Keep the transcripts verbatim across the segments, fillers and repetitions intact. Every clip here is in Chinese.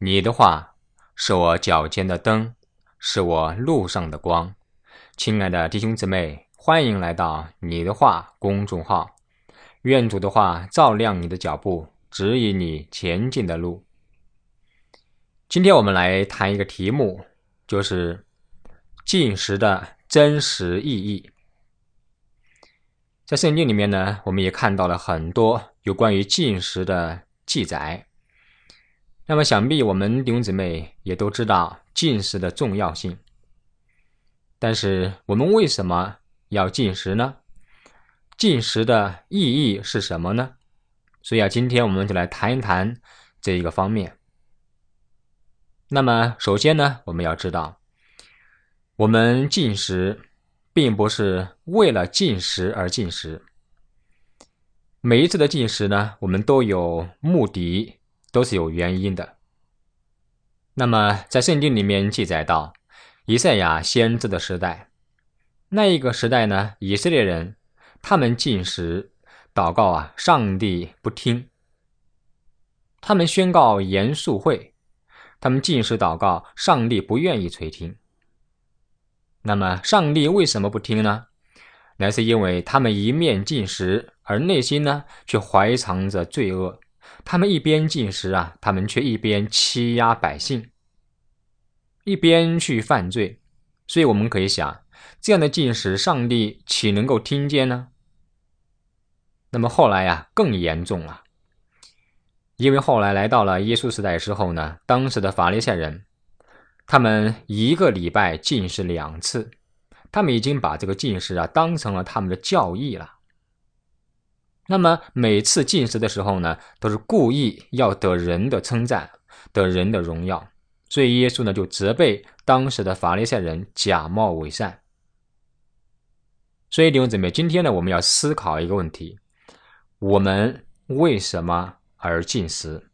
你的话是我脚前的灯，是我路上的光。亲爱的弟兄姊妹，欢迎来到你的话公众号，愿主的话照亮你的脚步，指引你前进的路。今天我们来谈一个题目，就是禁食的真实意义。在圣经里面呢，我们也看到了很多有关于禁食的记载。那么想必我们弟兄姊妹也都知道禁食的重要性。但是我们为什么要禁食呢？禁食的意义是什么呢？所以啊，今天我们就来谈一谈这一个方面。那么首先呢，我们要知道，我们禁食并不是为了禁食而禁食。每一次的禁食呢，我们都有目的，都是有原因的。那么在圣经里面记载到以赛亚先知的时代，那一个时代呢，以色列人他们禁食祷告啊，上帝不听。他们宣告严肃会，他们禁食祷告，上帝不愿意垂听。那么上帝为什么不听呢？乃是因为他们一面禁食，而内心呢却怀藏着罪恶。他们一边禁食啊，他们却一边欺压百姓，一边去犯罪。所以我们可以想，这样的禁食，上帝岂能够听见呢？那么后来啊，更严重了。因为后来来到了耶稣时代之后呢，当时的法利赛人，他们一个礼拜禁食两次，他们已经把这个禁食啊当成了他们的教义了。那么每次禁食的时候呢，都是故意要得人的称赞，得人的荣耀。所以耶稣呢就责备当时的法利赛人假冒伪善。所以弟兄姊妹，今天呢我们要思考一个问题：我们为什么而禁食？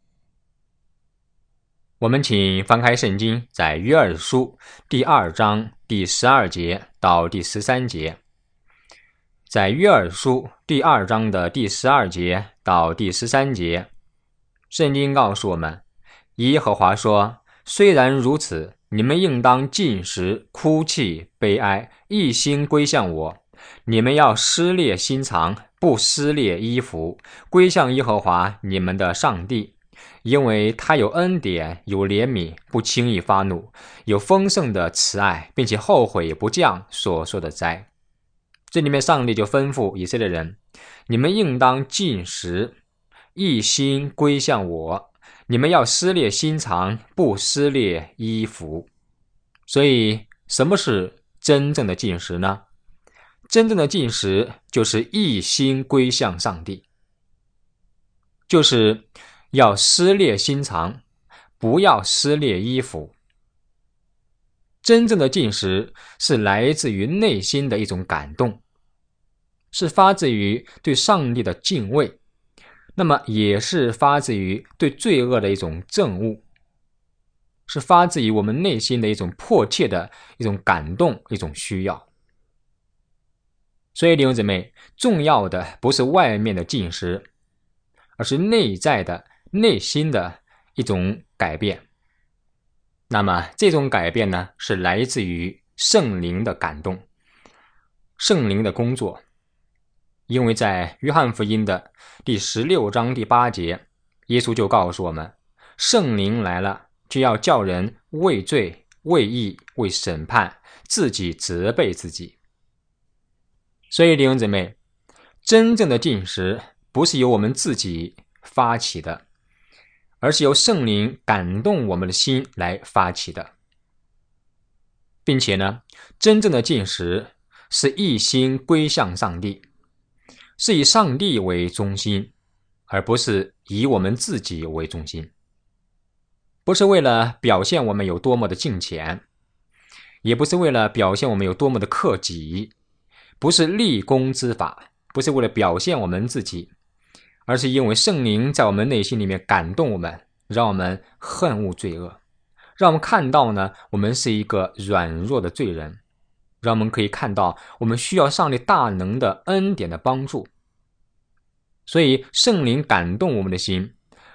我们请翻开圣经，在约珥书第二章第十二节到第十三节。在约珥书第二章的第十二节到第十三节，圣经告诉我们，耶和华说，虽然如此，你们应当禁食、哭泣、悲哀，一心归向我。你们要撕裂心肠，不撕裂衣服，归向耶和华你们的上帝。因为他有恩典，有怜悯，不轻易发怒，有丰盛的慈爱，并且后悔不降所说的灾。这里面上帝就吩咐以色列人，你们应当禁食，一心归向我。你们要撕裂心肠，不撕裂衣服。所以什么是真正的禁食呢？真正的禁食就是一心归向上帝，就是要撕裂心肠，不要撕裂衣服。真正的禁食是来自于内心的一种感动，是发自于对上帝的敬畏，那么也是发自于对罪恶的一种憎恶，是发自于我们内心的一种迫切的一种感动，一种需要。所以弟兄姊妹，重要的不是外面的禁食，而是内在的内心的一种改变。那么这种改变呢，是来自于圣灵的感动，圣灵的工作。因为在约翰福音的第十六章第八节，耶稣就告诉我们，圣灵来了，就要叫人为罪、为义、为审判，自己责备自己。所以弟兄姊妹，真正的禁食不是由我们自己发起的，而是由圣灵感动我们的心来发起的。并且呢，真正的禁食是一心归向上帝，是以上帝为中心，而不是以我们自己为中心。不是为了表现我们有多么的敬虔，也不是为了表现我们有多么的克己，不是立功之法，不是为了表现我们自己，而是因为圣灵在我们内心里面感动我们，让我们恨恶罪恶，让我们看到呢，我们是一个软弱的罪人，让我们可以看到我们需要上帝大能的恩典的帮助。所以圣灵感动我们的心，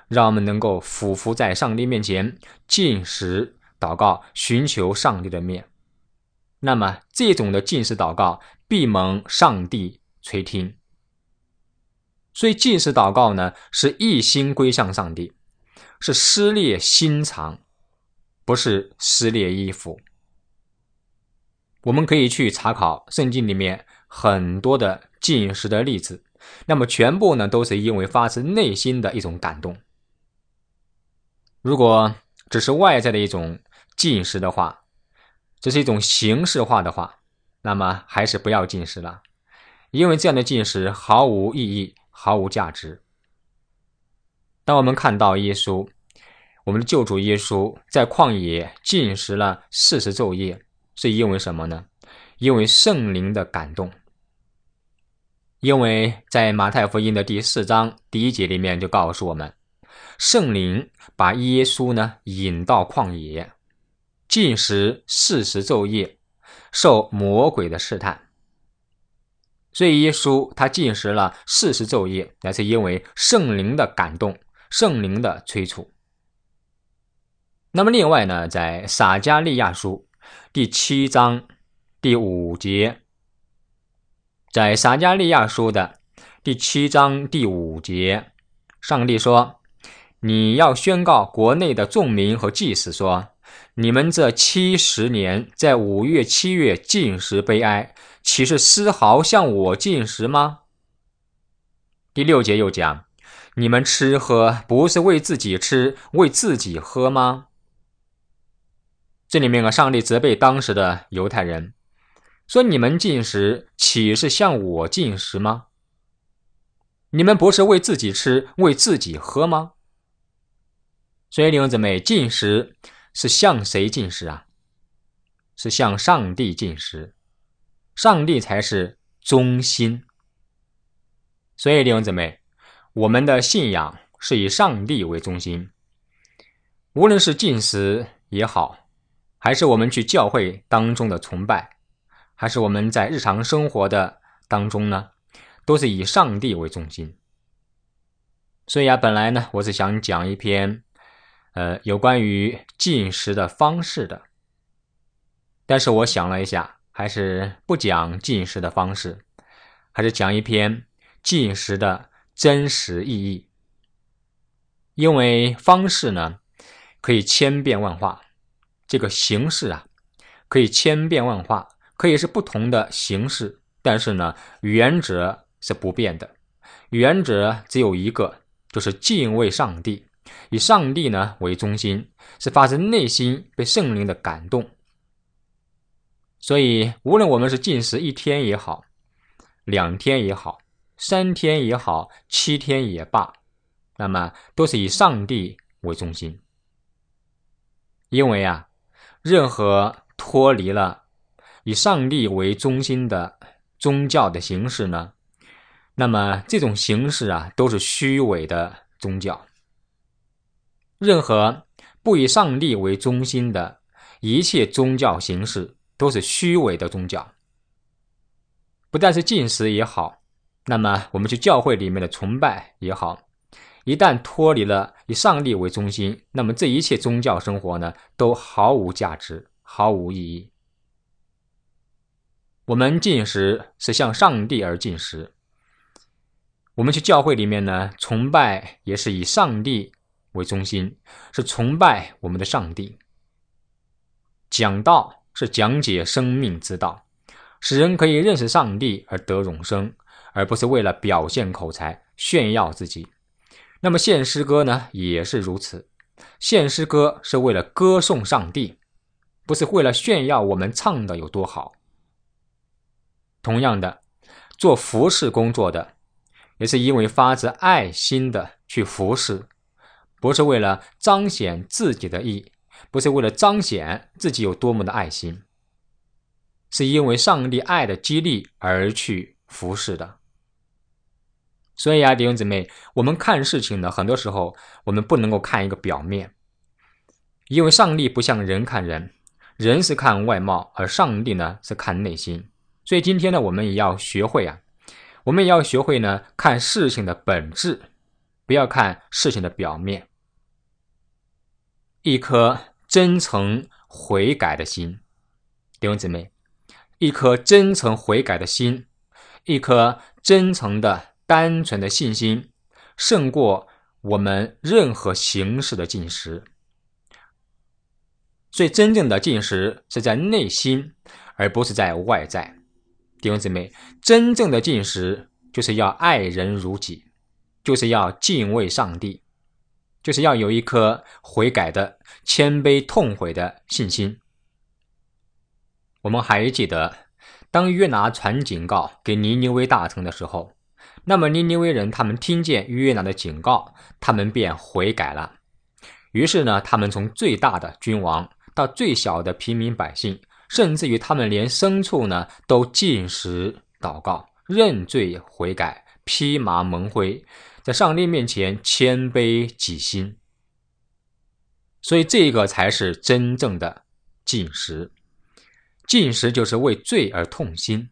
让我们能够俯伏在上帝面前禁食祷告，寻求上帝的面。那么这种的禁食祷告必蒙上帝垂听。所以禁食祷告呢，是一心归向上帝，是撕裂心肠，不是撕裂衣服。我们可以去查考圣经里面很多的禁食的例子，那么全部呢都是因为发自内心的一种感动。如果只是外在的一种禁食的话，这是一种形式化的话，那么还是不要禁食了，因为这样的禁食毫无意义，毫无价值。当我们看到耶稣，我们的救主耶稣在旷野禁食了四十昼夜，是因为什么呢？因为圣灵的感动。因为在马太福音的第四章第一节里面就告诉我们，圣灵把耶稣呢引到旷野，禁食四十昼夜，受魔鬼的试探。所以耶稣他禁食了四十昼夜，那是因为圣灵的感动，圣灵的催促。那么另外呢，在撒迦利亚书第七章第五节，在撒迦利亚书的第七章第五节，上帝说，你要宣告国内的众民和祭司说，你们这七十年在五月七月禁食悲哀，岂是丝毫像我禁食吗？第六节又讲，你们吃喝不是为自己吃，为自己喝吗？这里面啊，上帝责备当时的犹太人，说你们禁食岂是像我禁食吗？你们不是为自己吃，为自己喝吗？所以弟兄姊妹，禁食是向谁禁食啊？是向上帝禁食，上帝才是中心。所以弟兄姊妹，我们的信仰是以上帝为中心，无论是禁食也好，还是我们去教会当中的崇拜，还是我们在日常生活的当中呢，都是以上帝为中心。所以啊，本来呢，我是想讲一篇呃，有关于禁食的方式的，但是我想了一下，还是不讲禁食的方式，还是讲一篇禁食的真实意义。因为方式呢，可以千变万化，这个形式啊，可以千变万化，可以是不同的形式，但是呢，原则是不变的，原则只有一个，就是敬畏上帝，以上帝呢为中心，是发自内心被圣灵的感动。所以无论我们是禁食一天也好，两天也好，三天也好，七天也罢，那么都是以上帝为中心。因为啊，任何脱离了以上帝为中心的宗教的形式呢，那么这种形式啊，都是虚伪的宗教。任何不以上帝为中心的一切宗教形式都是虚伪的宗教。不但是禁食也好，那么我们去教会里面的崇拜也好，一旦脱离了以上帝为中心，那么这一切宗教生活呢，都毫无价值，毫无意义。我们禁食是向上帝而禁食，我们去教会里面呢，崇拜也是以上帝为中心，是崇拜我们的上帝。讲道是讲解生命之道，使人可以认识上帝而得永生，而不是为了表现口才，炫耀自己。那么献诗歌呢，也是如此，献诗歌是为了歌颂上帝，不是为了炫耀我们唱的有多好。同样的，做服侍工作的，也是因为发自爱心的去服侍，不是为了彰显自己的义，不是为了彰显自己有多么的爱心，是因为上帝爱的激励而去服侍的。所以啊，弟兄姊妹，我们看事情呢，很多时候我们不能够看一个表面，因为上帝不像人看人，人是看外貌，而上帝呢是看内心。所以今天呢，我们也要学会啊，我们也要学会呢看事情的本质， 不要看事情的表面。一颗真诚悔改的心，弟兄姊妹，一颗真诚悔改的心，一颗真诚的单纯的信心，胜过我们任何形式的进食。所以真正的进食是在内心，而不是在外在。弟兄姊妹，真正的进食就是要爱人如己，就是要敬畏上帝，就是要有一颗悔改的谦卑痛悔的信心。我们还记得，当约拿传警告给尼尼微大城的时候，那么尼尼微人他们听见约拿的警告，他们便悔改了。于是呢，他们从最大的君王到最小的平民百姓，甚至于他们连牲畜呢都禁食祷告，认罪悔改，披麻蒙灰，在上帝面前谦卑己心。所以这个才是真正的禁食。禁食就是为罪而痛心。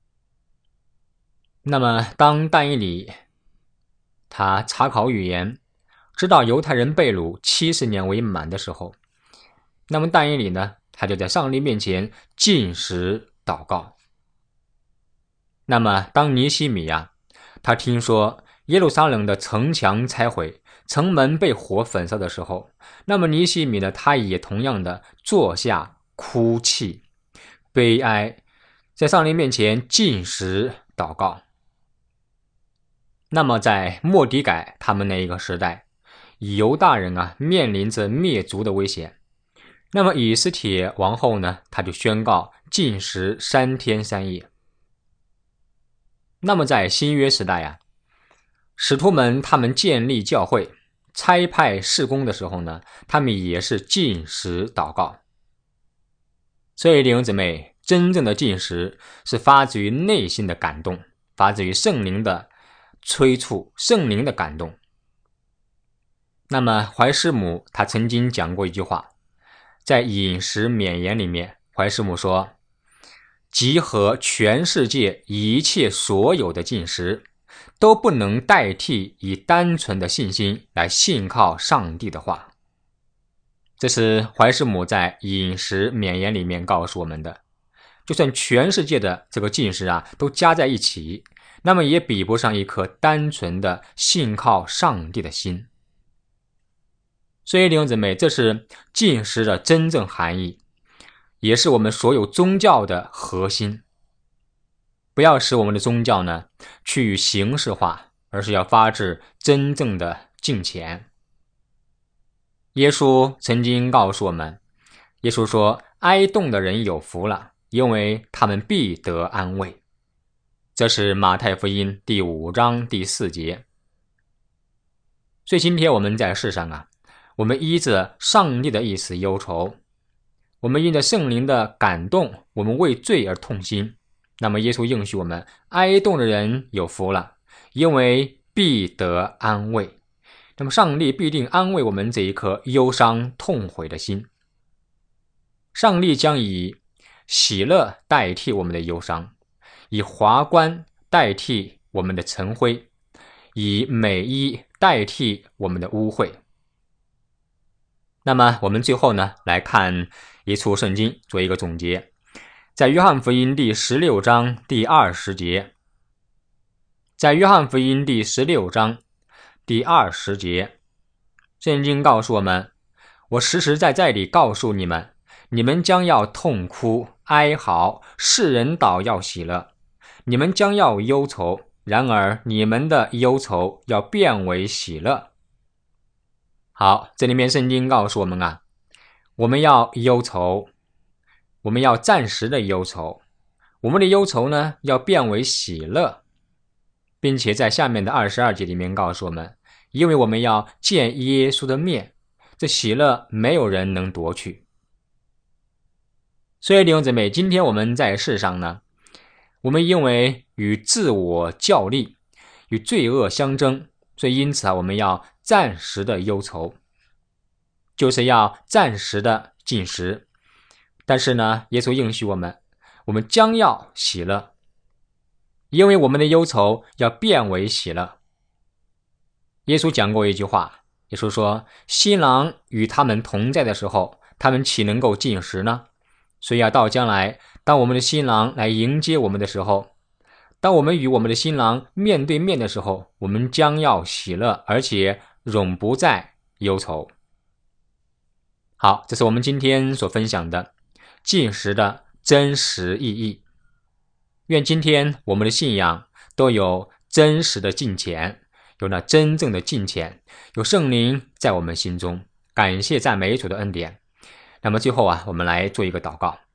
那么当但以理他查考语言，知道犹太人被掳七十年为满的时候，那么但以理呢，他就在上帝面前禁食祷告。那么当尼希米啊，他听说耶路撒冷的城墙拆毁，城门被火焚烧的时候，那么尼希米呢，他也同样的坐下哭泣悲哀，在上帝面前禁食祷告。那么在末底改他们那一个时代，犹大人啊面临着灭族的危险，那么以斯帖王后呢，他就宣告禁食三天三夜。那么在新约时代啊，使徒们他们建立教会差派事工的时候呢，他们也是禁食祷告。所以弟兄姊妹，真正的禁食是发自于内心的感动，发自于圣灵的催促，圣灵的感动。那么怀师母他曾经讲过一句话，在饮食勉言里面，怀师母说，集合全世界一切所有的禁食，都不能代替以单纯的信心来信靠上帝的话。这是怀师母在饮食勉言里面告诉我们的。就算全世界的这个禁食啊都加在一起，那么也比不上一颗单纯的信靠上帝的心。所以弟兄姊妹，这是禁食的真正含义，也是我们所有宗教的核心。不要使我们的宗教呢趋于形式化，而是要发自真正的敬虔。耶稣曾经告诉我们，耶稣说，哀恸的人有福了，因为他们必得安慰。这是马太福音第五章第四节。所以今天我们在世上啊，我们依着上帝的意思忧愁，我们因着圣灵的感动，我们为罪而痛心。那么耶稣应许我们，哀恸的人有福了，因为必得安慰。那么上帝必定安慰我们这一颗忧伤痛悔的心。上帝将以喜乐代替我们的忧伤，以华冠代替我们的尘灰，以美衣代替我们的污秽。那么我们最后呢，来看一处圣经做一个总结。在约翰福音第十六章第二十节，在约翰福音第十六章第二十节，圣经告诉我们，我实实在在地告诉你们，你们将要痛哭哀嚎，世人倒要喜乐，你们将要忧愁，然而你们的忧愁要变为喜乐。好，这里面圣经告诉我们啊，我们要忧愁，我们要暂时的忧愁，我们的忧愁呢要变为喜乐，并且在下面的二十二节里面告诉我们，因为我们要见耶稣的面，这喜乐没有人能夺去。所以弟兄姊妹，今天我们在世上呢，我们因为与自我较力，与罪恶相争，所以因此啊，我们要暂时的忧愁，就是要暂时的禁食。但是呢，耶稣应许我们，我们将要喜乐，因为我们的忧愁要变为喜乐。 耶稣讲过一句话，耶稣说，新郎与他们同在的时候，他们岂能够进食呢？所以啊，到将来，当我们的新郎来迎接我们的时候，当我们与我们的新郎面对面的时候，我们将要喜乐，而且永不再忧愁。好，这是我们今天所分享的禁食的真实意义。愿今天我们的信仰都有真实的敬虔，有那真正的敬虔，有圣灵在我们心中。感谢赞美主的恩典。那么最后啊，我们来做一个祷告。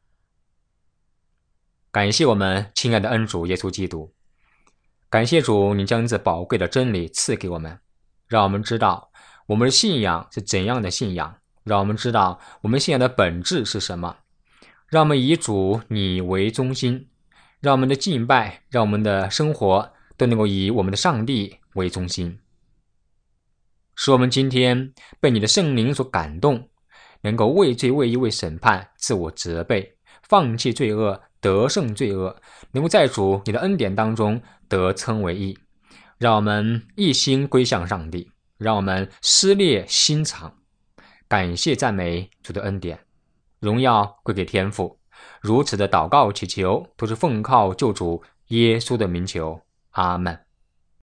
感谢我们亲爱的恩主耶稣基督，感谢主，你将这宝贵的真理赐给我们，让我们知道我们的信仰是怎样的信仰，让我们知道我们信仰的本质是什么，让我们以主你为中心，让我们的敬拜，让我们的生活都能够以我们的上帝为中心，使我们今天被你的圣灵所感动，能够畏罪为义为审判自我责备，放弃罪恶，得胜罪恶，能够在主你的恩典当中得称为义。让我们一心归向上帝，让我们撕裂心肠。感谢赞美主的恩典，荣耀归给天父。如此的祷告祈求，都是奉靠救主耶稣的名求，阿们。